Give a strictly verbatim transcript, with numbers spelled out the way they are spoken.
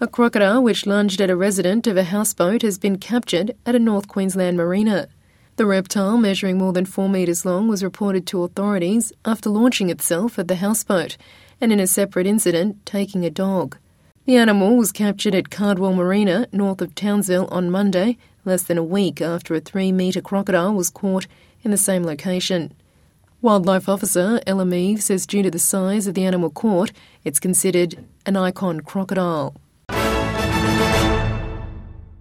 A crocodile which lunged at a resident of a houseboat has been captured at a North Queensland marina. The reptile, measuring more than four metres long, was reported to authorities after launching itself at the houseboat and, in a separate incident, taking a dog. The animal was captured at Cardwell Marina, north of Townsville, on Monday, less than a week after a three-metre crocodile was caught in the same location. Wildlife Officer Ella Meath says due to the size of the animal caught, it's considered an icon crocodile.